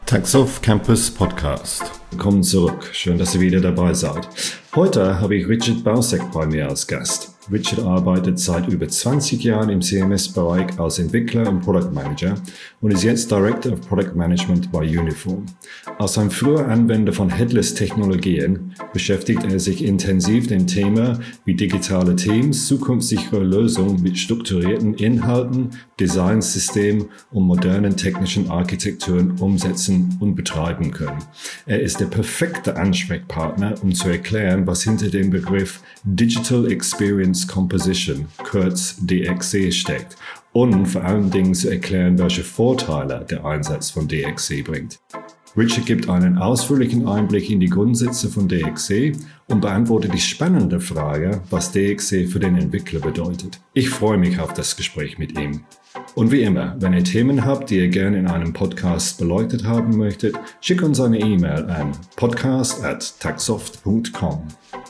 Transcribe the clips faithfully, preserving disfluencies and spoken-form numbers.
Taxoft Campus Podcast. Willkommen zurück. Schön, dass ihr wieder dabei seid. Heute habe ich Richard Bausek bei mir als Gast. Richard arbeitet seit über zwanzig Jahren im C M S-Bereich als Entwickler und Product Manager und ist jetzt Director of Product Management bei Uniform. Als ein früher Anwender von Headless-Technologien beschäftigt er sich intensiv mit dem Thema, wie digitale Teams zukunftssichere Lösungen mit strukturierten Inhalten, Designsystemen und modernen technischen Architekturen umsetzen und betreiben können. Er ist der perfekte Ansprechpartner, um zu erklären, was hinter dem Begriff Digital Experience Composition, kurz D X C, steckt und vor allen Dingen zu erklären, welche Vorteile der Einsatz von D X C bringt. Richard gibt einen ausführlichen Einblick in die Grundsätze von D X C und beantwortet die spannende Frage, was D X C für den Entwickler bedeutet. Ich freue mich auf das Gespräch mit ihm. Und wie immer, wenn ihr Themen habt, die ihr gerne in einem Podcast beleuchtet haben möchtet, schickt uns eine E-Mail an podcast at taxoft punkt com.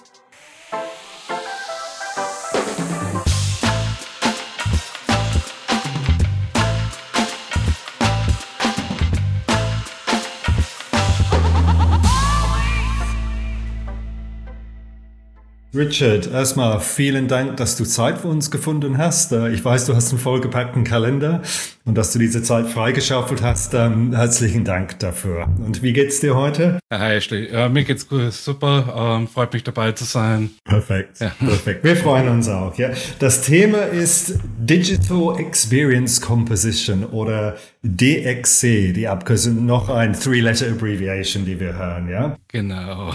Richard, erstmal vielen Dank, dass du Zeit für uns gefunden hast. Ich weiß, du hast einen vollgepackten Kalender und dass du diese Zeit freigeschaufelt hast. Herzlichen Dank dafür. Und wie geht's dir heute? Hi Ashley, äh, mir geht's gut, super. Ähm, freut mich dabei zu sein. Perfekt, ja. Perfekt. Wir freuen uns auch. Ja, das Thema ist Digital Experience Composition oder D X C, die Abkürzung, noch ein Three-Letter Abbreviation, die wir hören. Ja, genau.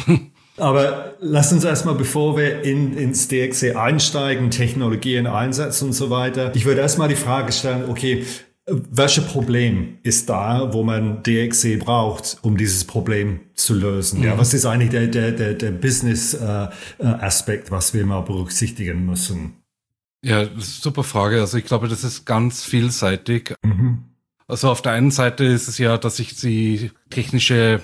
Aber lass uns erstmal, bevor wir in, ins D X C einsteigen, Technologien einsetzen und so weiter, ich würde erstmal die Frage stellen, okay, welches Problem ist da, wo man D X C braucht, um dieses Problem zu lösen? Ja, was ist eigentlich der, der, der, der Business-Aspekt, äh, was wir mal berücksichtigen müssen? Ja, super Frage. Also ich glaube, das ist ganz vielseitig. Mhm. Also auf der einen Seite ist es ja, dass sich die technische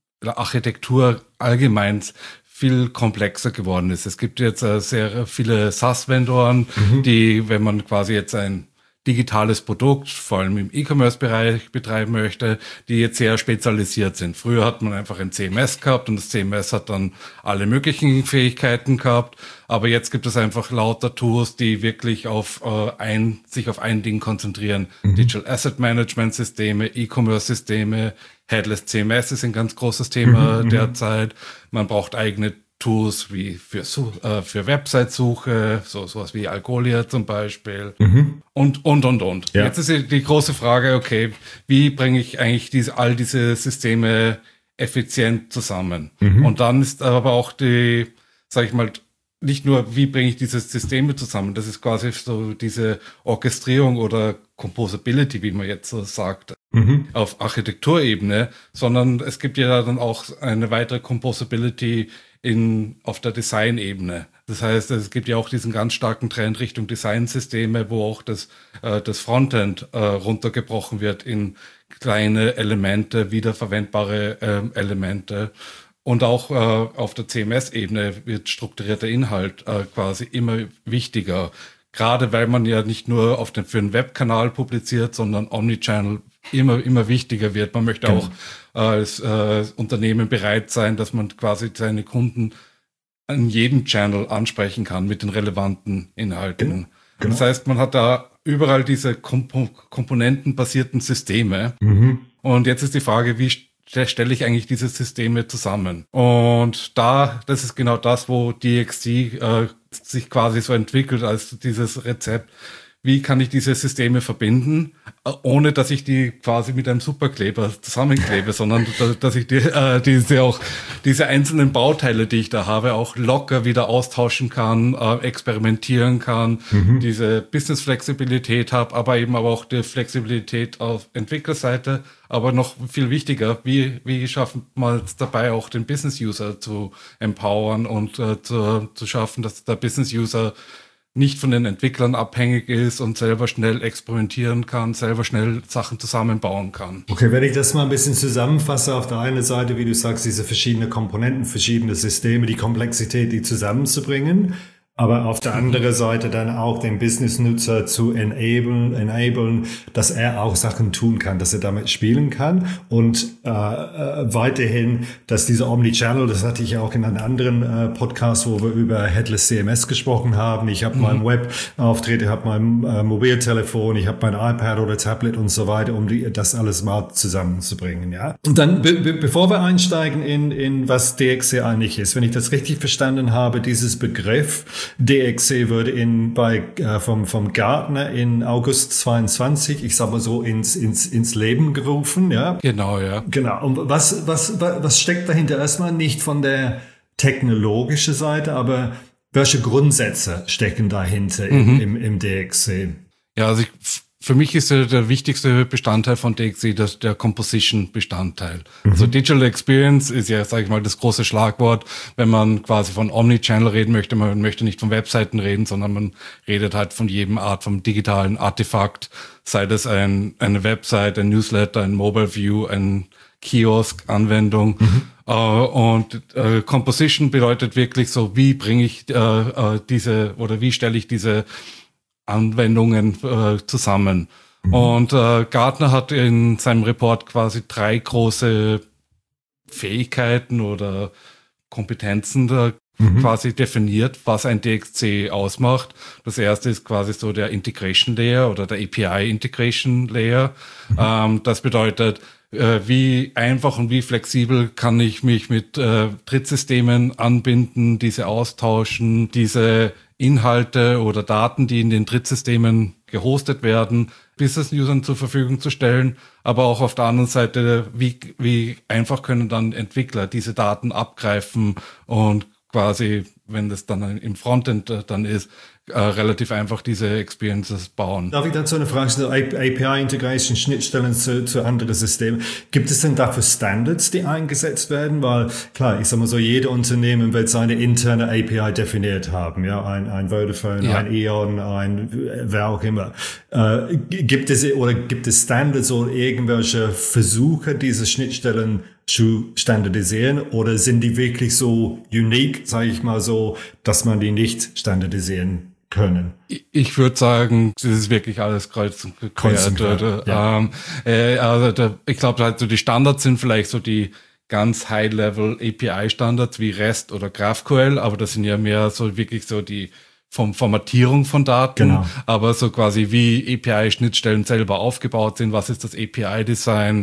Architektur allgemein viel komplexer geworden ist. Es gibt jetzt äh, sehr viele SaaS-Vendoren, mhm. die, wenn man quasi jetzt ein digitales Produkt, vor allem im E-Commerce-Bereich betreiben möchte, die jetzt sehr spezialisiert sind. Früher hat man einfach ein C M S gehabt und das C M S hat dann alle möglichen Fähigkeiten gehabt, aber jetzt gibt es einfach lauter Tools, die wirklich auf äh, ein, sich auf ein Ding konzentrieren. Mhm. Digital Asset Management Systeme, E-Commerce-Systeme, Headless C M S ist ein ganz großes Thema mhm, derzeit. Man braucht eigene Tools wie für, äh, für Website-Suche, so sowas wie Algolia zum Beispiel mhm. und, und, und, und. Ja. Jetzt ist die, die große Frage, okay, wie bringe ich eigentlich diese, all diese Systeme effizient zusammen? Mhm. Und dann ist aber auch die, sag ich mal, nicht nur, wie bringe ich diese Systeme zusammen, das ist quasi so diese Orchestrierung oder Composability, wie man jetzt so sagt, mhm. auf Architekturebene, sondern es gibt ja dann auch eine weitere Composability in, auf der Designebene. Das heißt, es gibt ja auch diesen ganz starken Trend Richtung Designsysteme, wo auch das, äh, das Frontend äh, runtergebrochen wird in kleine Elemente, wiederverwendbare äh, Elemente. Und auch äh, auf der C M S-Ebene wird strukturierter Inhalt äh, quasi immer wichtiger. Gerade weil man ja nicht nur auf den, für einen Webkanal publiziert, sondern Omnichannel immer, immer wichtiger wird. Man möchte genau. auch äh, als äh, Unternehmen bereit sein, dass man quasi seine Kunden an jedem Channel ansprechen kann mit den relevanten Inhalten. Genau. Genau. Das heißt, man hat da überall diese Komp- komponentenbasierten Systeme. Mhm. Und jetzt ist die Frage, wie stelle ich eigentlich diese Systeme zusammen? Und da, das ist genau das, wo D X C äh, sich quasi so entwickelt als dieses Rezept. Wie kann ich diese Systeme verbinden, ohne dass ich die quasi mit einem Superkleber zusammenklebe, sondern dass ich die, äh, diese auch diese einzelnen Bauteile, die ich da habe, auch locker wieder austauschen kann, äh, experimentieren kann, mhm. diese Business-Flexibilität habe, aber eben aber auch die Flexibilität auf Entwicklerseite. Aber noch viel wichtiger, wie wie schaffen wir es dabei auch den Business-User zu empowern und äh, zu, zu schaffen, dass der Business-User nicht von den Entwicklern abhängig ist und selber schnell experimentieren kann, selber schnell Sachen zusammenbauen kann. Okay, wenn ich das mal ein bisschen zusammenfasse, auf der einen Seite, wie du sagst, diese verschiedenen Komponenten, verschiedene Systeme, die Komplexität, die zusammenzubringen. Aber auf der anderen Seite dann auch den Business-Nutzer zu enablen, enablen, dass er auch Sachen tun kann, dass er damit spielen kann und äh, äh, weiterhin, dass dieser Omnichannel, das hatte ich ja auch in einem anderen äh, Podcast, wo wir über Headless C M S gesprochen haben. Ich habe mhm. meinen Web-Auftritt, ich habe mein äh, Mobiltelefon, ich habe mein iPad oder Tablet und so weiter, um die, das alles mal zusammenzubringen. Ja. Und dann, be- be- bevor wir einsteigen in, in was D X C eigentlich ist, wenn ich das richtig verstanden habe, dieses Begriff D X C wurde in, bei, äh, vom, vom Gartner in August zweiundzwanzig, ich sag mal so, ins, ins, ins Leben gerufen, ja. Genau, ja. Genau. Und was, was, was steckt dahinter? Erstmal nicht von der technologischen Seite, aber welche Grundsätze stecken dahinter im, mhm. im, im D X C? Ja, also ich, für mich ist der, der wichtigste Bestandteil von D X C das, der Composition-Bestandteil. Mhm. Also Digital Experience ist ja, sage ich mal, das große Schlagwort, wenn man quasi von Omnichannel reden möchte. Man möchte nicht von Webseiten reden, sondern man redet halt von jedem Art vom digitalen Artefakt, sei das ein, eine Website, ein Newsletter, ein Mobile View, ein Kiosk-Anwendung. Mhm. Uh, und uh, Composition bedeutet wirklich so, wie bringe ich uh, uh, diese oder wie stelle ich diese Anwendungen uh, zusammen. Mhm. Und uh, Gartner hat in seinem Report quasi drei große Fähigkeiten oder Kompetenzen da mhm. quasi definiert, was ein D X C ausmacht. Das erste ist quasi so der Integration Layer oder der A P I Integration Layer. Mhm. Um, das bedeutet, wie einfach und wie flexibel kann ich mich mit äh, Drittsystemen anbinden, diese austauschen, diese Inhalte oder Daten, die in den Drittsystemen gehostet werden, Business-Usern zur Verfügung zu stellen. Aber auch auf der anderen Seite, wie, wie einfach können dann Entwickler diese Daten abgreifen und quasi, wenn das dann im Frontend dann ist, äh, relativ einfach diese Experiences bauen. Darf ich dazu eine Frage stellen? A P I-Integration, Schnittstellen zu, zu anderen Systemen. Gibt es denn dafür Standards, die eingesetzt werden? Weil, klar, ich sag mal so, jede Unternehmen wird seine interne A P I definiert haben. Ja, ein, ein Vodafone, ja. ein E.ON, ein, wer auch immer. Äh, gibt es, oder gibt es Standards oder irgendwelche Versuche, diese Schnittstellen zu standardisieren, oder sind die wirklich so unique, sage ich mal so, dass man die nicht standardisieren können? Ich würde sagen, das ist wirklich alles kreuz und quer. Ja. Ähm, äh, also da, ich glaube, halt so die Standards sind vielleicht so die ganz High-Level A P I-Standards wie REST oder GraphQL, aber das sind ja mehr so wirklich so die vom Formatierung von Daten, genau. Aber so quasi wie A P I-Schnittstellen selber aufgebaut sind, was ist das A P I-Design?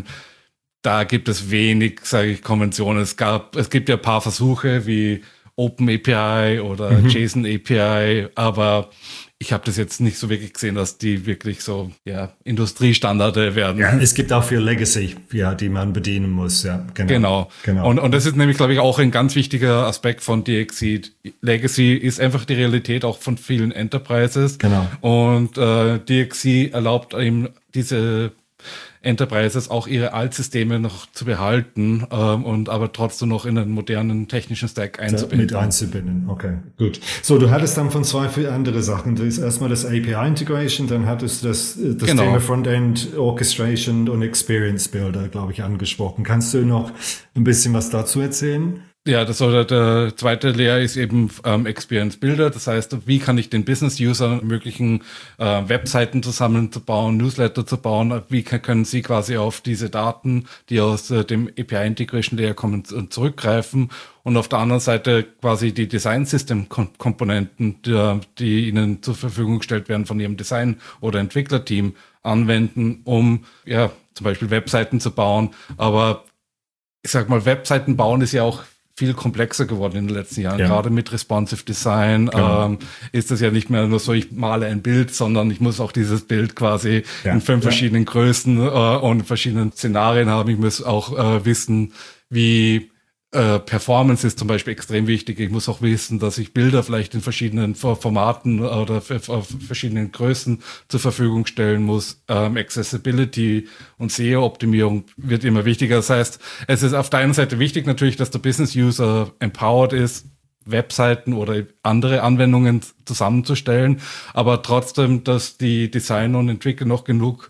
Da gibt es wenig, sage ich, Konventionen. Es gab, es gibt ja ein paar Versuche wie Open A P I oder mhm. JSON A P I, aber ich habe das jetzt nicht so wirklich gesehen, dass die wirklich so ja Industriestandarde werden. Ja, es gibt auch viel Legacy, ja, die man bedienen muss. Ja, genau. Genau. genau. Und, und das ist nämlich, glaube ich, auch ein ganz wichtiger Aspekt von D X C. Legacy ist einfach die Realität auch von vielen Enterprises. Genau. Und äh, D X C erlaubt eben diese Enterprises auch ihre Altsysteme noch zu behalten ähm, und aber trotzdem noch in einen modernen technischen Stack einzubinden. Mit einzubinden, okay, gut. So, du hattest dann von zwei viele andere Sachen. Das ist erstmal das A P I-Integration, dann hattest du das, das genau. Thema Frontend Orchestration und Experience Builder, glaube ich, angesprochen. Kannst du noch ein bisschen was dazu erzählen? Ja, das oder der zweite Layer ist eben ähm, Experience Builder. Das heißt, wie kann ich den Business-User ermöglichen, äh, Webseiten zusammenzubauen, Newsletter zu bauen? Wie kann, können sie quasi auf diese Daten, die aus äh, dem A P I-Integration Layer kommen, zurückgreifen? Und auf der anderen Seite quasi die Design-System-Komponenten, die, die ihnen zur Verfügung gestellt werden von ihrem Design- oder Entwicklerteam, anwenden, um ja zum Beispiel Webseiten zu bauen. Aber ich sag mal, Webseiten bauen ist ja auch viel komplexer geworden in den letzten Jahren. Ja. Gerade mit Responsive Design genau. ähm, ist das ja nicht mehr nur so, ich male ein Bild, sondern ich muss auch dieses Bild quasi ja. in fünf ja. verschiedenen Größen äh, und verschiedenen Szenarien haben. Ich muss auch äh, wissen, wie äh, Performance ist zum Beispiel extrem wichtig. Ich muss auch wissen, dass ich Bilder vielleicht in verschiedenen Formaten oder auf verschiedenen Größen zur Verfügung stellen muss. Ähm, Accessibility und S E O-Optimierung wird immer wichtiger. Das heißt, es ist auf der einen Seite wichtig natürlich, dass der Business-User empowered ist, Webseiten oder andere Anwendungen zusammenzustellen, aber trotzdem, dass die Designer und Entwickler noch genug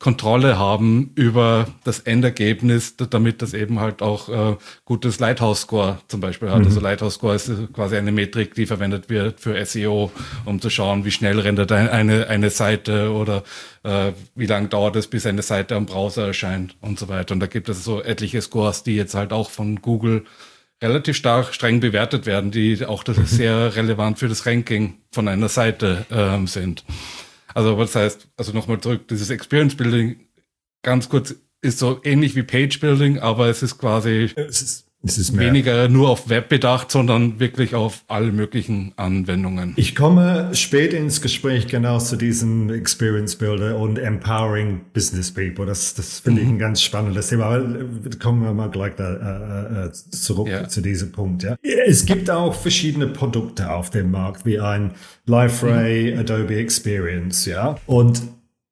Kontrolle haben über das Endergebnis, damit das eben halt auch äh, gutes Lighthouse-Score zum Beispiel hat. Mhm. Also Lighthouse-Score ist quasi eine Metrik, die verwendet wird für S E O, um zu schauen, wie schnell rendert eine, eine Seite oder äh, wie lange dauert es, bis eine Seite am Browser erscheint und so weiter. Und da gibt es so etliche Scores, die jetzt halt auch von Google relativ stark streng bewertet werden, die auch das sehr relevant für das Ranking von einer Seite ähm, sind. Also was heißt, also nochmal zurück, dieses Experience Building, ganz kurz, ist so ähnlich wie Page Building, aber es ist quasi es ist, es ist mehr. weniger nur auf Web bedacht, sondern wirklich auf alle möglichen Anwendungen. Ich komme spät ins Gespräch genau zu diesem Experience Builder und Empowering Business People. Das, das finde mhm. ich ein ganz spannendes Thema. Aber kommen wir mal gleich da, äh, zurück ja. zu diesem Punkt. Ja. Es gibt auch verschiedene Produkte auf dem Markt, wie ein Liferay, mhm. Adobe Experience. Ja. Und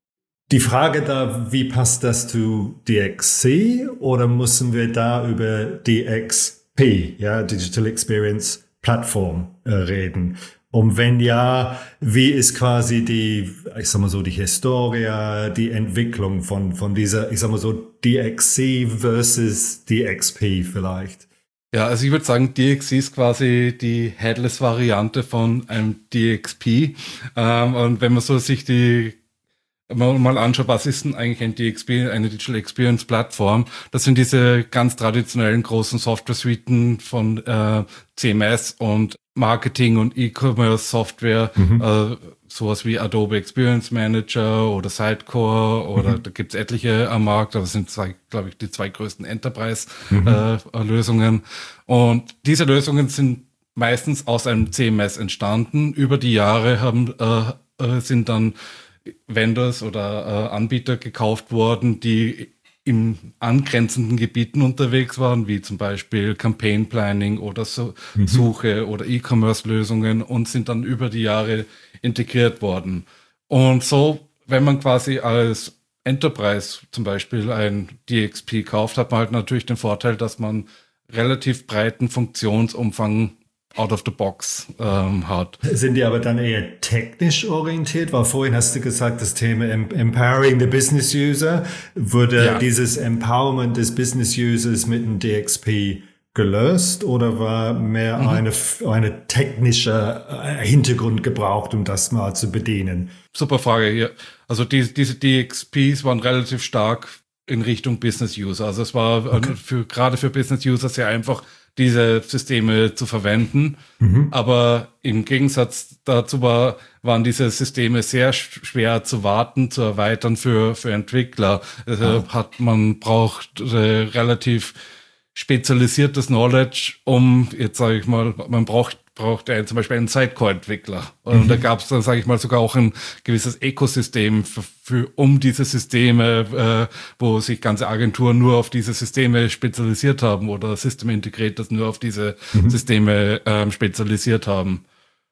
die Frage da, wie passt das zu D X C oder müssen wir da über D X P, ja, Digital Experience Platform äh, reden? Und wenn ja, wie ist quasi die, ich sag mal so, die Historie, die Entwicklung von, von dieser, ich sag mal so, D X C versus D X P vielleicht? Ja, also ich würde sagen, D X C ist quasi die Headless-Variante von einem D X P. Ähm, und wenn man so sich die Mal, mal anschauen, was ist denn eigentlich ein D X P, eine Digital Experience Plattform? Das sind diese ganz traditionellen großen Software-Suiten von äh, C M S und Marketing und E-Commerce-Software, mhm. äh, sowas wie Adobe Experience Manager oder Sitecore oder mhm. da gibt's etliche am Markt, aber das sind, glaube ich, die zwei größten Enterprise-Lösungen. Mhm. Äh, und diese Lösungen sind meistens aus einem C M S entstanden. Über die Jahre haben äh, äh, sind dann Vendors oder äh, Anbieter gekauft worden, die in angrenzenden Gebieten unterwegs waren, wie zum Beispiel Campaign Planning oder so, mhm. Suche oder E-Commerce-Lösungen und sind dann über die Jahre integriert worden. Und so, wenn man quasi als Enterprise zum Beispiel ein D X P kauft, hat man halt natürlich den Vorteil, dass man relativ breiten Funktionsumfang out of the box ähm, hat. Sind die aber dann eher technisch orientiert? Weil vorhin hast du gesagt, das Thema Empowering the Business User. Wurde ja. dieses Empowerment des Business Users mit dem D X P gelöst oder war mehr mhm. eine, eine technische Hintergrund gebraucht, um das mal zu bedienen? Super Frage hier. Also die, diese D X Ps waren relativ stark in Richtung Business User. Also es war okay. für, gerade für Business User sehr einfach, diese Systeme zu verwenden. Mhm. Aber im Gegensatz dazu war, waren diese Systeme sehr schwer zu warten, zu erweitern für, für Entwickler. Also ah. hat, man braucht äh, relativ spezialisiertes Knowledge, um, jetzt sage ich mal, man braucht braucht er zum Beispiel einen Sitecore-Entwickler. Und mhm. da gab es dann, sage ich mal, sogar auch ein gewisses Ökosystem für, für um diese Systeme, äh, wo sich ganze Agenturen nur auf diese Systeme spezialisiert haben oder System Integrators nur auf diese mhm. Systeme äh, spezialisiert haben.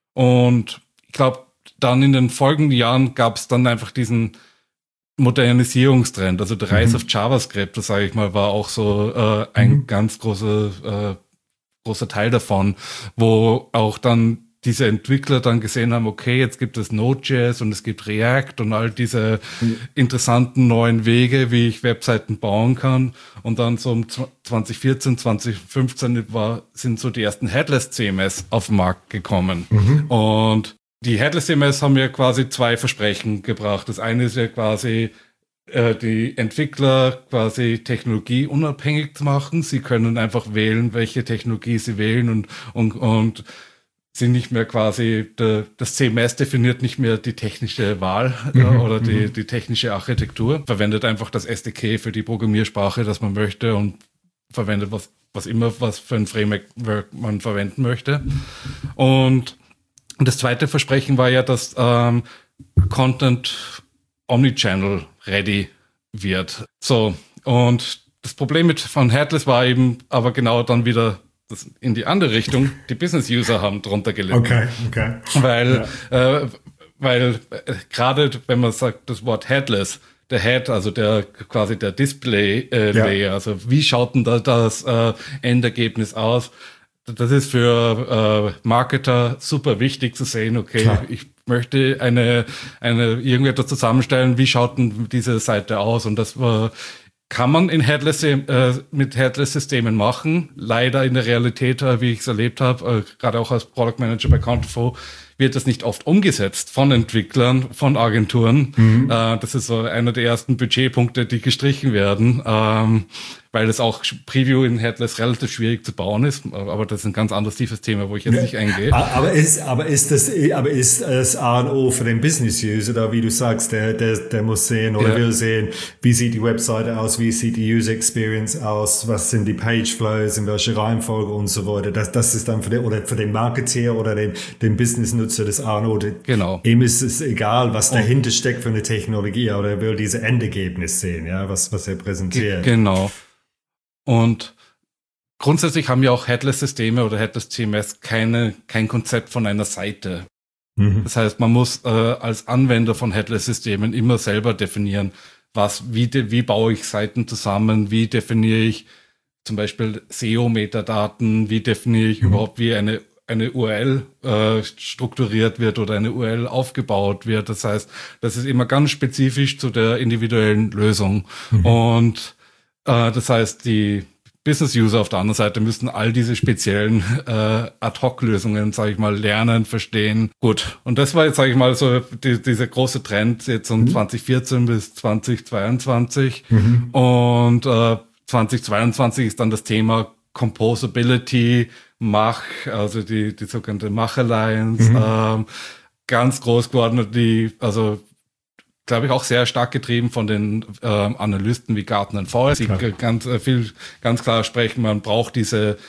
Und ich glaube, dann in den folgenden Jahren gab es dann einfach diesen Modernisierungstrend. Also der Rise mhm. of JavaScript, das sage ich mal, war auch so äh, ein mhm. ganz großer äh, großer Teil davon, wo auch dann diese Entwickler dann gesehen haben, okay, jetzt gibt es Node.js und es gibt React und all diese mhm. interessanten neuen Wege, wie ich Webseiten bauen kann. Und dann so um zwanzig vierzehn, zwanzig fünfzehn war, sind so die ersten Headless-C M S auf den Markt gekommen. Mhm. Und die Headless-C M S haben ja quasi zwei Versprechen gebracht. Das eine ist ja quasi, die Entwickler quasi technologieunabhängig zu machen. Sie können einfach wählen, welche Technologie sie wählen und, und, und sind nicht mehr quasi, de, das C M S definiert nicht mehr die technische Wahl mhm, äh, oder die, die technische Architektur. Verwendet einfach das S D K für die Programmiersprache, das man möchte und verwendet was, was immer, was für ein Framework man verwenden möchte. Und das zweite Versprechen war ja, dass ähm, Content Omnichannel ready wird. So, und das Problem mit von Headless war eben aber genau dann wieder das in die andere Richtung. Die Business-User haben drunter gelitten. Okay, okay. Weil, ja. äh, weil äh, gerade wenn man sagt, das Wort Headless, der Head, also der quasi der Display-Layer, äh, ja. also wie schaut denn da das äh, Endergebnis aus? das ist für äh, Marketer super wichtig zu sehen, okay, Klar. ich möchte eine, eine irgendetwas zusammenstellen, wie schaut denn diese Seite aus? Und das war, kann man in Headless, äh, mit Headless-Systemen machen. Leider in der Realität, äh, wie ich es erlebt habe, äh, gerade auch als Product Manager bei Counterflow, wird das nicht oft umgesetzt von Entwicklern, von Agenturen. Mhm. Äh, das ist so einer der ersten Budgetpunkte, die gestrichen werden, ähm, weil das auch Preview in Headless relativ schwierig zu bauen ist. Aber das ist ein ganz anderes tiefes Thema, wo ich jetzt ja. nicht eingehe. Aber ist, aber ist das, aber ist das A und O für den Business-User, da wie du sagst, der, der, der muss sehen oder ja. will sehen, wie sieht die Webseite aus, wie sieht die User Experience aus, was sind die Page Flows, in welcher Reihenfolge und so weiter. Das, das ist dann für den, oder für den Marketeer oder den, den Business-Nutzer das A und O. Genau. Ihm ist es egal, was dahinter steckt für eine Technologie, aber er will diese Endergebnis sehen, ja, was, was er präsentiert. G- genau. Und grundsätzlich haben ja auch Headless-Systeme oder Headless-C M S keine, kein Konzept von einer Seite. Mhm. Das heißt, man muss äh, als Anwender von Headless-Systemen immer selber definieren, was, wie, de, wie baue ich Seiten zusammen, wie definiere ich zum Beispiel S E O-Metadaten, wie definiere ich mhm. überhaupt, wie eine, eine U R L äh, strukturiert wird oder eine U R L aufgebaut wird. Das heißt, das ist immer ganz spezifisch zu der individuellen Lösung. Mhm. Und das heißt, die Business-User auf der anderen Seite müssen all diese speziellen äh, Ad-Hoc-Lösungen, sage ich mal, lernen, verstehen. Gut, und das war jetzt, sage ich mal, so die, dieser große Trend jetzt um mhm. zwanzig vierzehn bis zwanzig zweiundzwanzig. Mhm. Und äh, zwanzig zweiundzwanzig ist dann das Thema Composability, Mach, also die, die sogenannte Mach Alliance, mhm. ähm, ganz groß geworden, die, also glaube ich, auch sehr stark getrieben von den ähm, Analysten wie Gartner und Forrester, die ganz äh, viel, ganz klar sprechen, man braucht diese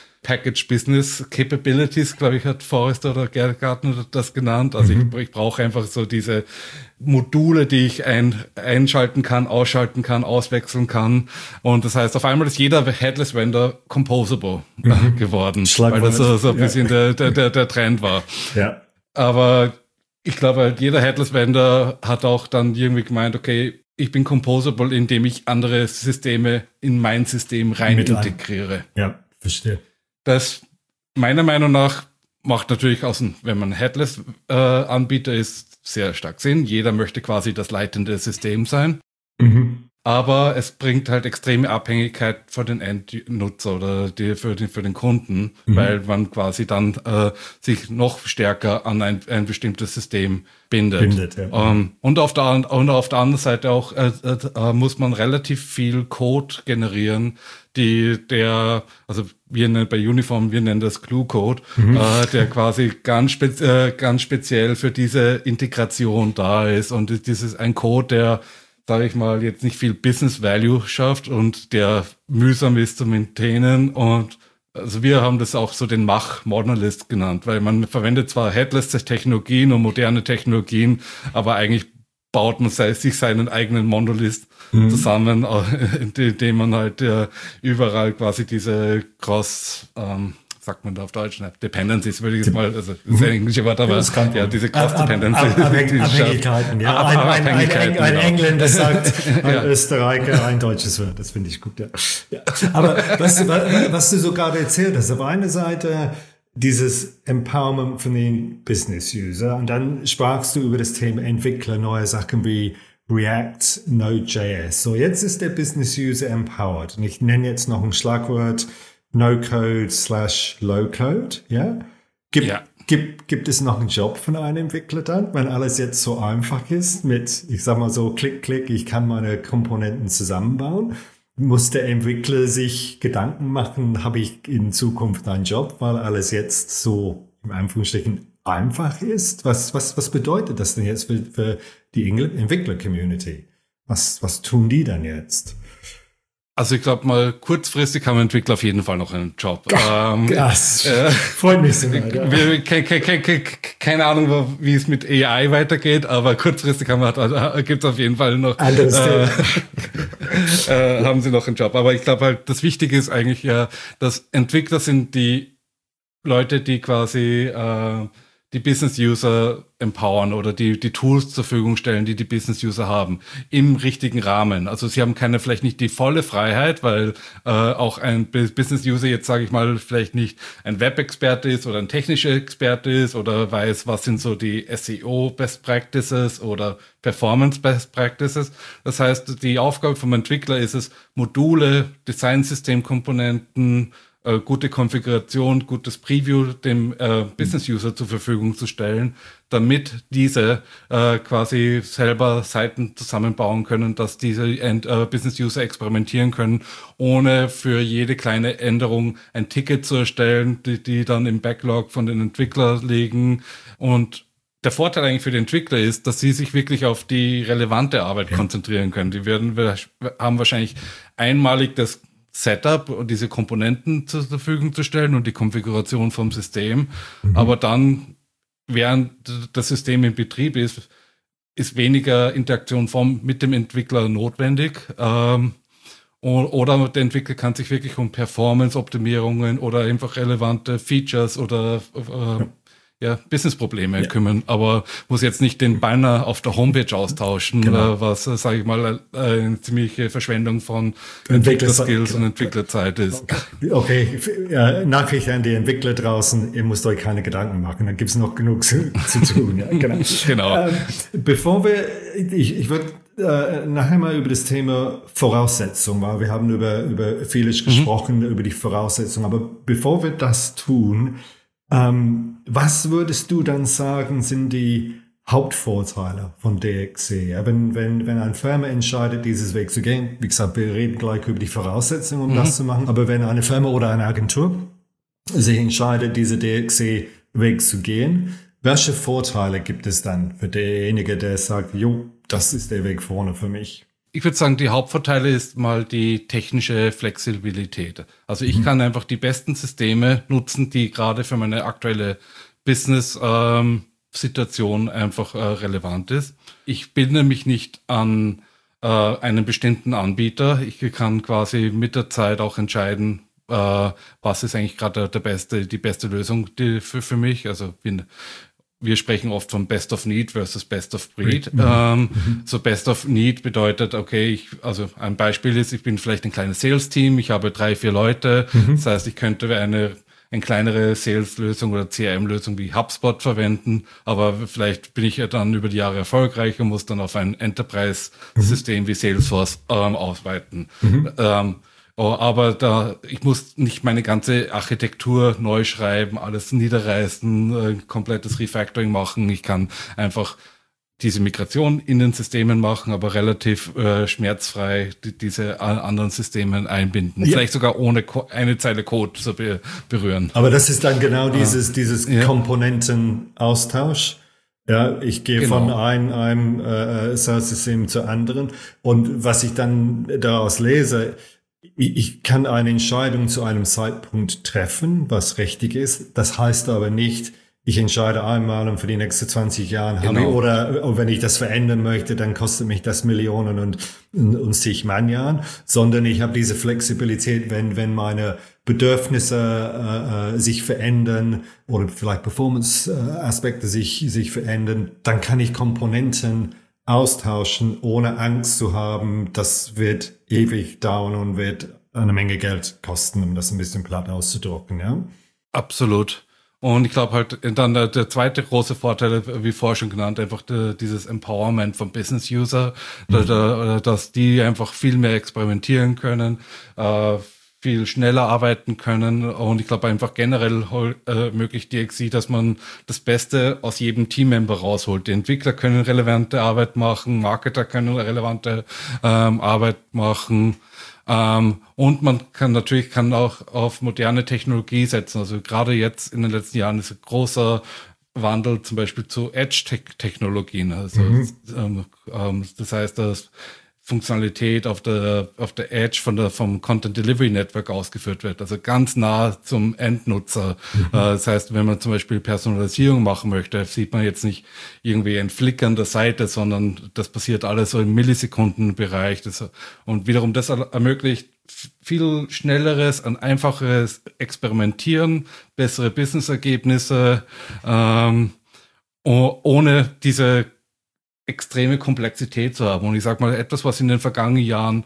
Package-Business-Capabilities, glaube ich, hat Forrester oder Gartner das genannt. Also mhm. ich, ich brauche einfach so diese Module, die ich ein, einschalten kann, ausschalten kann, auswechseln kann. Und das heißt, auf einmal ist jeder Headless-Vendor composable mhm. geworden, weil das so, so ein bisschen ja. der, der, der Trend war. Ja. Aber ich glaube, halt jeder Headless-Vendor hat auch dann irgendwie gemeint, okay, ich bin composable, indem ich andere Systeme in mein System rein Mit integriere. Ein. Ja, verstehe. Das meiner Meinung nach macht natürlich aus, wenn man Headless-Anbieter äh, ist, sehr stark Sinn. Jeder möchte quasi das leitende System sein. Mhm. Aber es bringt halt extreme Abhängigkeit für den Endnutzer oder die, für, den, für den Kunden, mhm. weil man quasi dann äh, sich noch stärker an ein, ein bestimmtes System bindet. bindet ja. um, und, auf der, und auf der anderen Seite auch äh, äh, muss man relativ viel Code generieren, die der, also wir nennen bei Uniform, wir nennen das Glue-Code, mhm. äh, der quasi ganz, spez äh, ganz speziell für diese Integration da ist. Und das ist ein Code, der, sage ich mal, jetzt nicht viel Business Value schafft und der mühsam ist zu maintainen. Und also wir haben das auch so den Mach-Monolith genannt, weil man verwendet zwar Headless-Technologien und moderne Technologien, aber eigentlich baut man sich seinen eigenen Monolith mhm. zusammen, indem man halt äh, überall quasi diese Cross, ähm, sagt man da auf Deutsch, ne? Dependencies, würde ich jetzt mal, also das ist ein englische Wort, aber ja, ja diese Cross-Dependencies. Ab, ab, Abhäng Abhängigkeiten, ja. Ein, ein, ein, ein, ein Engländer sagt, ein ja. Österreicher, ein deutsches Wort, das finde ich gut, ja. ja. Aber was, was du so gerade erzählt hast, auf einer Seite dieses Empowerment von den Business-User und dann sprachst du über das Thema Entwickler, neue Sachen wie React, Node.js. So, jetzt ist der Business-User empowered und ich nenne jetzt noch ein Schlagwort No-Code slash Low-Code, ja? Gibt, ja. Gibt, gibt es noch einen Job von einem Entwickler dann, wenn alles jetzt so einfach ist mit, ich sag mal so, klick, klick, ich kann meine Komponenten zusammenbauen? Muss der Entwickler sich Gedanken machen, habe ich in Zukunft einen Job, weil alles jetzt so, in Anführungsstrichen, einfach ist? Was, was, was bedeutet das denn jetzt für, für die Entwickler-Community? Was, was tun die dann jetzt? Also ich glaube mal, kurzfristig haben Entwickler auf jeden Fall noch einen Job. Ähm, das äh, freut mich so weit, ja. wir, ke, ke, ke, ke, keine Ahnung, wie es mit A I weitergeht, aber kurzfristig haben wir, äh, gibt es auf jeden Fall noch, äh, äh, haben sie noch einen Job. Aber ich glaube halt, das Wichtige ist eigentlich ja, dass Entwickler sind die Leute, die quasi äh, die Business-User empowern oder die, die Tools zur Verfügung stellen, die die Business-User haben, im richtigen Rahmen. Also sie haben keine, vielleicht nicht die volle Freiheit, weil äh, auch ein Business-User jetzt, sage ich mal, vielleicht nicht ein Web-Experte ist oder ein technischer Experte ist oder weiß, was sind so die S E O-Best Practices oder Performance-Best Practices. Das heißt, die Aufgabe vom Entwickler ist es, Module, Design-System-Komponenten, Äh, gute Konfiguration, gutes Preview dem äh, Business-User zur Verfügung zu stellen, damit diese äh, quasi selber Seiten zusammenbauen können, dass diese End, äh, Business-User experimentieren können, ohne für jede kleine Änderung ein Ticket zu erstellen, die, die dann im Backlog von den Entwicklern liegen. Und der Vorteil eigentlich für die Entwickler ist, dass sie sich wirklich auf die relevante Arbeit ja. konzentrieren können. Die werden, haben wahrscheinlich einmalig das Setup und diese Komponenten zur Verfügung zu stellen und die Konfiguration vom System. Mhm. Aber dann, während das System in Betrieb ist, ist weniger Interaktion vom, mit dem Entwickler notwendig. Ähm, oder der Entwickler kann sich wirklich um Performance-Optimierungen oder einfach relevante Features oder äh, ja, Business-Probleme ja. kümmern, aber muss jetzt nicht den Banner auf der Homepage austauschen, genau. äh, was, äh, sage ich mal, äh, eine ziemliche Verschwendung von Entwickler-Skills und Entwicklerzeit ist. Okay, ja, Nachricht an die Entwickler draußen, ihr müsst euch keine Gedanken machen, dann gibt es noch genug zu, zu tun. Ja, genau. genau. Ähm, bevor wir, ich, ich würde äh, nachher mal über das Thema Voraussetzung, weil wir haben über, über vieles gesprochen, mhm. über die Voraussetzung, aber bevor wir das tun, Ähm, was würdest du dann sagen, sind die Hauptvorteile von D X C? Ja, wenn, wenn, wenn eine Firma entscheidet, dieses Weg zu gehen, wie gesagt, wir reden gleich über die Voraussetzungen, um mhm. das zu machen, aber wenn eine Firma oder eine Agentur sich entscheidet, diese D X C-Weg zu gehen, welche Vorteile gibt es dann für denjenigen, der sagt, jo, das ist der Weg vorne für mich? Ich würde sagen, die Hauptvorteile ist mal die technische Flexibilität. Also ich mhm. kann einfach die besten Systeme nutzen, die gerade für meine aktuelle Business-Situation ähm, einfach äh, relevant ist. Ich binde mich nicht an äh, einen bestimmten Anbieter. Ich kann quasi mit der Zeit auch entscheiden, äh, was ist eigentlich gerade der beste, die beste Lösung die für, für mich. Also bin Wir sprechen oft von Best of Need versus Best of Breed. Mhm. Ähm, mhm. So Best of Need bedeutet, okay, ich, also ein Beispiel ist, ich bin vielleicht ein kleines Sales-Team, ich habe drei, vier Leute. Mhm. Das heißt, ich könnte eine, eine kleinere Sales-Lösung oder C R M-Lösung wie HubSpot verwenden, aber vielleicht bin ich ja dann über die Jahre erfolgreich und muss dann auf ein Enterprise-System mhm. wie Salesforce ähm, ausweiten. Mhm. Ähm, Oh, aber da, ich muss nicht meine ganze Architektur neu schreiben, alles niederreißen, äh, komplettes Refactoring machen. Ich kann einfach diese Migration in den Systemen machen, aber relativ äh, schmerzfrei die, diese anderen Systemen einbinden. Ja. Vielleicht sogar ohne Co- eine Zeile Code zu be- berühren. Aber das ist dann genau dieses, dieses ja. Komponentenaustausch. Ja, ich gehe genau. von einem, einem äh, SaaS-System zu anderen. Und was ich dann daraus lese, ich kann eine Entscheidung zu einem Zeitpunkt treffen, was richtig ist. Das heißt aber nicht, ich entscheide einmal und für die nächsten zwanzig Jahre habe genau. ich, oder wenn ich das verändern möchte, dann kostet mich das Millionen und, und zig Manjahren, sondern ich habe diese Flexibilität, wenn, wenn meine Bedürfnisse äh, sich verändern oder vielleicht Performance-Aspekte sich, sich verändern, dann kann ich Komponenten austauschen, ohne Angst zu haben, das wird ewig dauern und wird eine Menge Geld kosten, um das ein bisschen platt auszudrücken, ja? Absolut. Und ich glaube halt dann der, der zweite große Vorteil, wie vorher schon genannt, einfach de, dieses Empowerment von Business-User, mhm. da, dass die einfach viel mehr experimentieren können, äh, viel schneller arbeiten können und ich glaube einfach generell äh, ermöglicht D X C, dass man das Beste aus jedem Teammember rausholt. Die Entwickler können relevante Arbeit machen, Marketer können relevante ähm, Arbeit machen ähm, und man kann natürlich kann auch auf moderne Technologie setzen. Also gerade jetzt in den letzten Jahren ist ein großer Wandel zum Beispiel zu Edge-Technologien. Also mhm. ähm, ähm, das heißt, dass Funktionalität auf der auf der Edge von der vom Content Delivery Network ausgeführt wird, also ganz nah zum Endnutzer. Mhm. Das heißt, wenn man zum Beispiel Personalisierung machen möchte, sieht man jetzt nicht irgendwie ein Flickern der Seite, sondern das passiert alles so im Millisekundenbereich. Das, und wiederum das ermöglicht viel schnelleres, ein einfacheres Experimentieren, bessere Business-Ergebnisse, ähm, ohne diese extreme Komplexität zu haben. Und ich sag mal, etwas, was in den vergangenen Jahren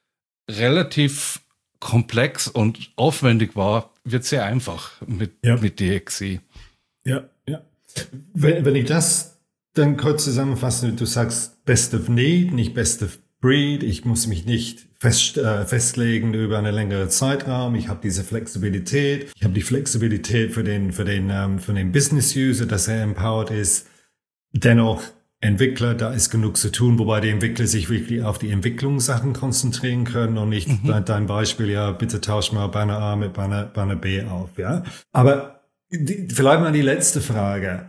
relativ komplex und aufwendig war, wird sehr einfach mit, ja. mit D X C. Ja, ja. Wenn, wenn ich das dann kurz zusammenfasse, du sagst best of need, nicht best of breed. Ich muss mich nicht fest, äh, festlegen über einen längeren Zeitraum. Ich habe diese Flexibilität. Ich habe die Flexibilität für den, für den, ähm, für den Business-User, dass er empowered ist. Dennoch Entwickler, da ist genug zu tun, wobei die Entwickler sich wirklich auf die Entwicklungssachen konzentrieren können und nicht mhm. dein Beispiel, ja, bitte tausch mal Banner A mit Banner, Banner B auf, ja. Aber die, vielleicht mal die letzte Frage.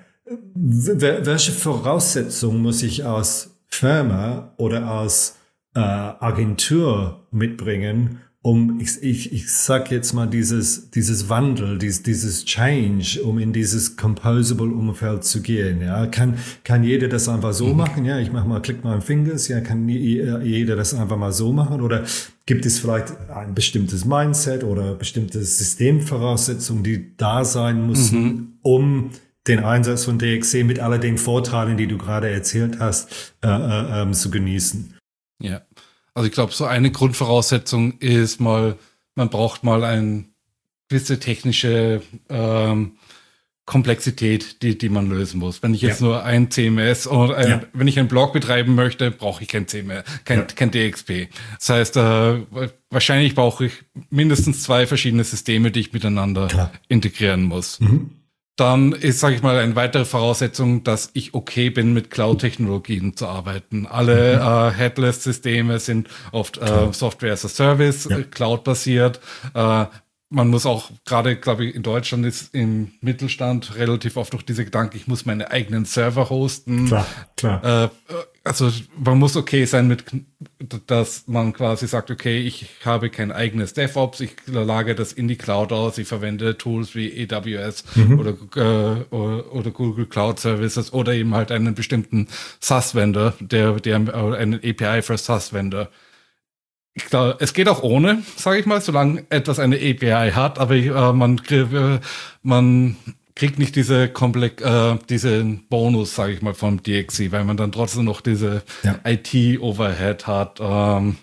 Welche Voraussetzungen muss ich als Firma oder als äh, Agentur mitbringen, um, ich, ich, ich sag jetzt mal, dieses, dieses Wandel, dieses, dieses Change, um in dieses Composable-Umfeld zu gehen, ja? Kann, kann jeder das einfach so mhm. machen? Ja, ich mach mal, klick mal im Fingers, ja, kann jeder das einfach mal so machen? Oder gibt es vielleicht ein bestimmtes Mindset oder bestimmte Systemvoraussetzungen, die da sein müssen, mhm. um den Einsatz von D X C mit all den Vorteilen, die du gerade erzählt hast, äh, äh, ähm, zu genießen? Ja. Also ich glaube, so eine Grundvoraussetzung ist mal, man braucht mal eine gewisse technische ähm, Komplexität, die die man lösen muss. Wenn ich jetzt ja. nur ein C M S oder ein, ja. wenn ich einen Blog betreiben möchte, brauche ich kein C M S, kein, ja. kein D X P. Das heißt, äh, wahrscheinlich brauche ich mindestens zwei verschiedene Systeme, die ich miteinander Klar. integrieren muss. Mhm. Dann ist, sage ich mal, eine weitere Voraussetzung, dass ich okay bin, mit Cloud-Technologien zu arbeiten. Alle mhm. äh, Headless-Systeme sind oft äh, Software as a Service, ja. Cloud-basiert. Äh, man muss auch, gerade, glaube ich, in Deutschland ist im Mittelstand relativ oft durch diese Gedanken, ich muss meine eigenen Server hosten. Klar, klar. Äh, also man muss okay sein mit, dass man quasi sagt, okay, ich habe kein eigenes DevOps, ich lagere das in die Cloud aus, ich verwende Tools wie A W S mhm. oder, äh, oder, oder Google Cloud Services oder eben halt einen bestimmten SaaS-Vendor, der, der einen A P I für SaaS-Vendor. Ich glaube, es geht auch ohne, sage ich mal, solange etwas eine A P I hat, aber äh, man, äh, man kriegt nicht diese Komplex, äh, diesen Bonus, sage ich mal, vom D X C, weil man dann trotzdem noch diese ja. I T-Overhead hat. Ähm,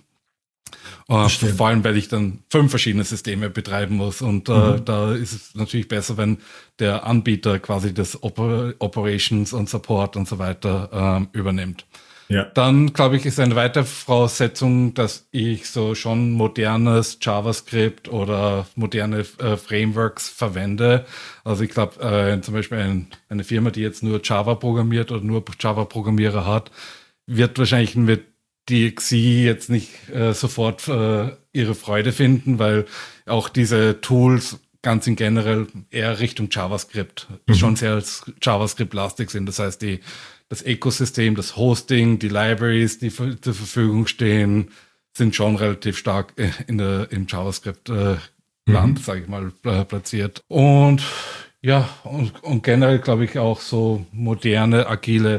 äh, vor allem, weil ich dann fünf verschiedene Systeme betreiben muss. Und äh, mhm. da ist es natürlich besser, wenn der Anbieter quasi das Oper- Operations und Support und so weiter ähm, übernimmt. Ja. Dann, glaube ich, ist eine weitere Voraussetzung, dass ich so schon modernes JavaScript oder moderne äh, Frameworks verwende. Also ich glaube, äh, zum Beispiel ein, eine Firma, die jetzt nur Java programmiert oder nur Java-Programmierer hat, wird wahrscheinlich mit D X C jetzt nicht äh, sofort äh, ihre Freude finden, weil auch diese Tools ganz in generell eher Richtung JavaScript mhm. schon sehr JavaScript-lastig sind. Das heißt, die das Ökosystem, das Hosting, die Libraries, die für, zur Verfügung stehen, sind schon relativ stark in der, im JavaScript-Land, äh, mhm. sage ich mal, äh, platziert. Und ja, und, und generell glaube ich auch so moderne, agile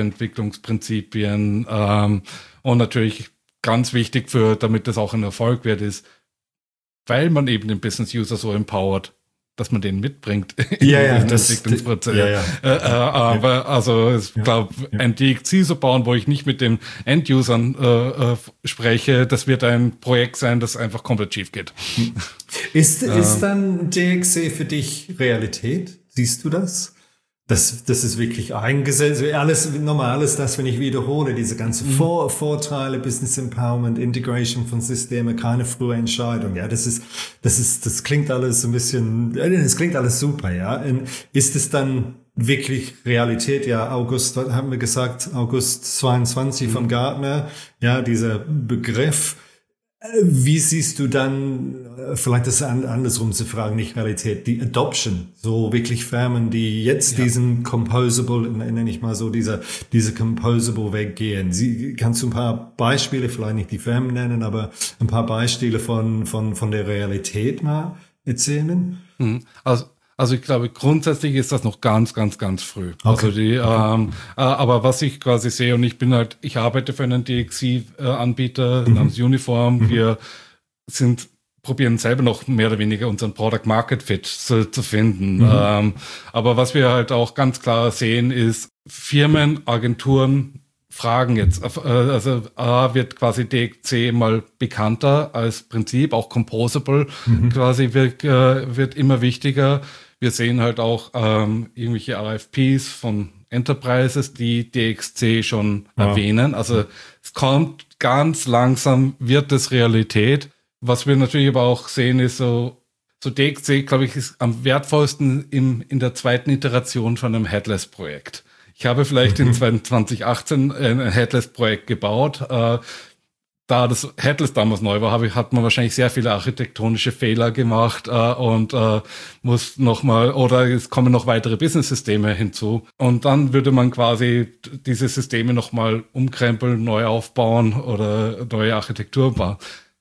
Softwareentwicklungsprinzipien ähm, und natürlich ganz wichtig für, damit das auch ein Erfolg wird, ist, weil man eben den Business-User so empowert, dass man den mitbringt in ja, ja, den das, Entwicklungsprozess. Ja, ja. Äh, äh, aber also ich ja, glaube, ja. ein D X C zu bauen, wo ich nicht mit den End-Usern äh, äh, spreche, das wird ein Projekt sein, das einfach komplett schief geht. Ist, ähm, ist dann D X C für dich Realität? Siehst du das? Das, das ist wirklich eingesetzt. Alles, nochmal alles das, wenn ich wiederhole, diese ganzen mhm. Vor- Vorteile, Business Empowerment, Integration von Systemen, keine frühe Entscheidung. Ja, das ist, das ist, das klingt alles ein bisschen, das klingt alles super, ja. Ist es dann wirklich Realität? Ja, August, haben wir gesagt, August zweiundzwanzig mhm. vom Gartner, ja, dieser Begriff. Wie siehst du dann, vielleicht das andersrum zu fragen, nicht Realität, die Adoption, so wirklich Firmen, die jetzt ja. diesen Composable, nenne ich mal so, diese, diese Composable Weg gehen. Sie, kannst du ein paar Beispiele, vielleicht nicht die Firmen nennen, aber ein paar Beispiele von, von, von der Realität mal erzählen? Mhm. Also, Also ich glaube, grundsätzlich ist das noch ganz, ganz, ganz früh. Okay. Also die, okay. ähm, äh, aber was ich quasi sehe, und ich bin halt, ich arbeite für einen D X C-Anbieter mhm. namens Uniform. Mhm. Wir sind probieren selber noch mehr oder weniger unseren Product Market Fit zu, zu finden. Mhm. Ähm, aber was wir halt auch ganz klar sehen, ist Firmen, Agenturen fragen jetzt, äh, also A wird quasi D X C mal bekannter als Prinzip, auch Composable mhm. quasi wird, äh, wird immer wichtiger. Wir sehen halt auch ähm, irgendwelche R F Ps von Enterprises, die D X C schon ja. erwähnen. Also es kommt ganz langsam, wird es Realität. Was wir natürlich aber auch sehen, ist so, so D X C, glaube ich, ist am wertvollsten im, in der zweiten Iteration von einem Headless-Projekt. Ich habe vielleicht mhm. in zwanzig achtzehn ein Headless-Projekt gebaut. Äh, da das Headless damals neu war, habe ich, hat man wahrscheinlich sehr viele architektonische Fehler gemacht äh, und äh, muss nochmal, oder es kommen noch weitere Business-Systeme hinzu. Und dann würde man quasi diese Systeme nochmal umkrempeln, neu aufbauen oder neue Architektur bauen.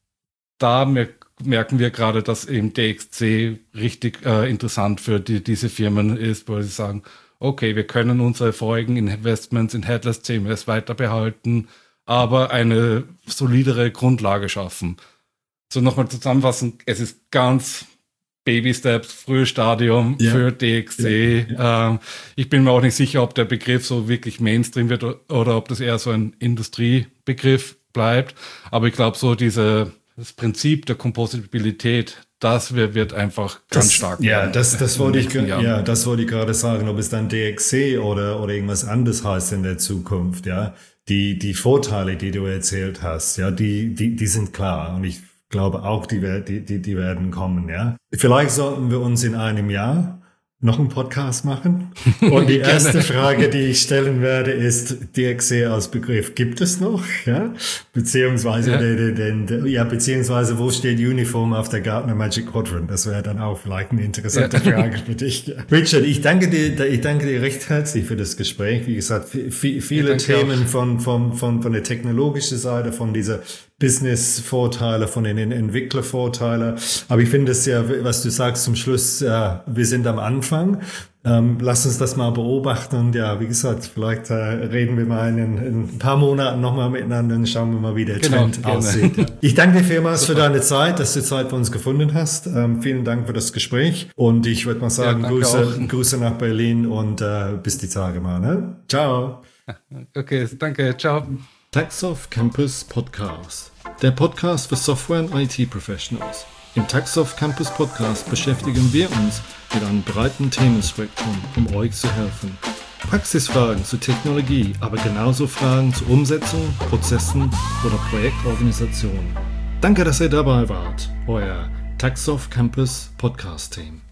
Da merken wir gerade, dass eben D X C richtig äh, interessant für die, diese Firmen ist, weil sie sagen, okay, wir können unsere vorigen Investments in Headless C M S weiter behalten, aber eine solidere Grundlage schaffen. So nochmal zusammenfassen, es ist ganz Baby Steps, frühes Stadium ja. für D X C. Ja, ja. Ähm, ich bin mir auch nicht sicher, ob der Begriff so wirklich Mainstream wird oder ob das eher so ein Industriebegriff bleibt, aber ich glaube so diese das Prinzip der Kompositabilität, das wird, wird einfach ganz das, stark. Ja, das, das wollte ich, ja, das wollte ich gerade sagen, ob es dann D X C oder, oder irgendwas anderes heißt in der Zukunft, ja. Die, die Vorteile, die du erzählt hast, ja, die, die, die sind klar. Und ich glaube auch, die, die, die, die werden kommen, ja. Vielleicht sollten wir uns in einem Jahr noch einen Podcast machen. Und die erste Frage, die ich stellen werde, ist, D X C als Begriff gibt es noch, ja? Beziehungsweise, ja. Den, den, den, ja, beziehungsweise, wo steht Uniform auf der Gartner Magic Quadrant? Das wäre dann auch vielleicht eine interessante ja. Frage für dich. Richard, ich danke dir, ich danke dir recht herzlich für das Gespräch. Wie gesagt, viele, viele Themen von, von, von, von der technologischen Seite, von dieser Business-Vorteile, von den Entwickler-Vorteile. Aber ich finde es ja, was du sagst zum Schluss, ja, wir sind am Anfang. Ähm, lass uns das mal beobachten und ja, wie gesagt, vielleicht äh, reden wir mal in, in ein paar Monaten nochmal miteinander und schauen wir mal, wie der genau, Trend gerne. aussieht. Ja. Ich danke dir vielmals Super. für deine Zeit, dass du Zeit für uns gefunden hast. Ähm, vielen Dank für das Gespräch und ich würde mal sagen, ja, Grüße, Grüße nach Berlin und äh, bis die Tage mal. Ne? Ciao. Okay, danke, ciao. TaxSoft Campus Podcast, der Podcast für Software- und I T-Professionals. Im TaxSoft Campus Podcast beschäftigen wir uns mit einem breiten Themenspektrum, um euch zu helfen. Praxisfragen zur Technologie, aber genauso Fragen zur Umsetzung, Prozessen oder Projektorganisation. Danke, dass ihr dabei wart. Euer TaxSoft Campus Podcast Team.